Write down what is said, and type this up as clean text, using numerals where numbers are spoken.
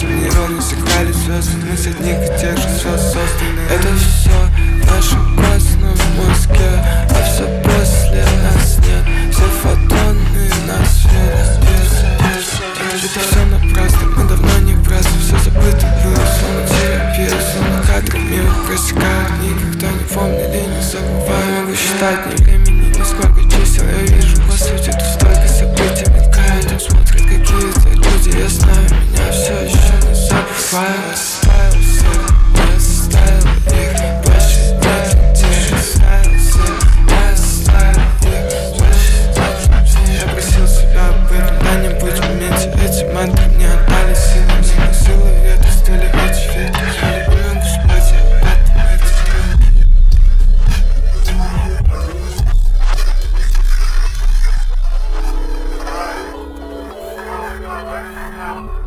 просто нейроны сыграли звезды. Мы с одних и тех же звезд созданы. Это все в нашем костном мозге, а все после нас нет. Все фотоны на свет. Это все напрасно, мы давно не праздны. Все забыто было, словно терапия, словно кадры мимо просекают. Никогда не помнили, не забываю. Могу считать ни времени, ни сколько чисел. Я вижу, по сути, тут столько событий мелькает. Там смотрят какие-то люди, я знаю, меня все еще не забывают. Оставил всех, я оставил их, больше нет людей. Оставил всех, я оставил их, больше нет людей. Я просил себя об этом, когда-нибудь в моменте. Эти мантры мне отдали силы, мне силы ветры, стали эти ветры. Я не могу спать, я об этом, это